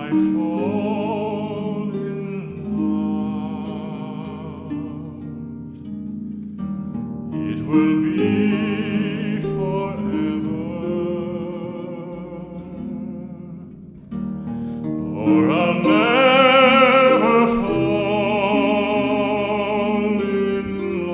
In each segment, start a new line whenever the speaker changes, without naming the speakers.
I fall in love, it will be forever, or I'll never fall in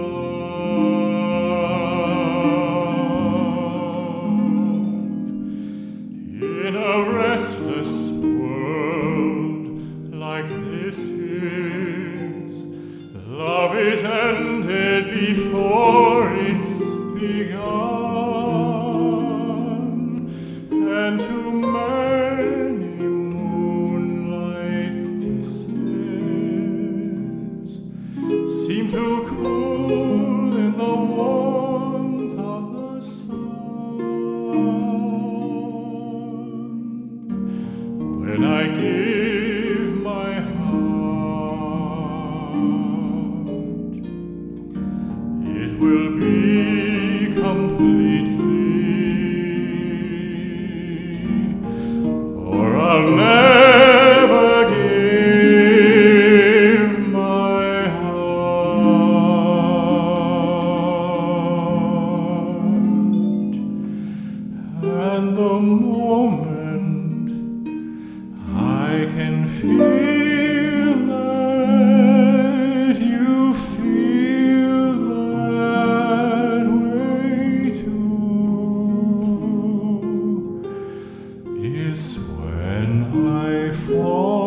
love. In a restless world like this is, love is ended before it's begun, and too many moonlight kisses seem to cool in the warmth of the sun. When I give my heart, it will be completely, or I'll never give my heart. And the moment I can feel that you feel that way too is when I fall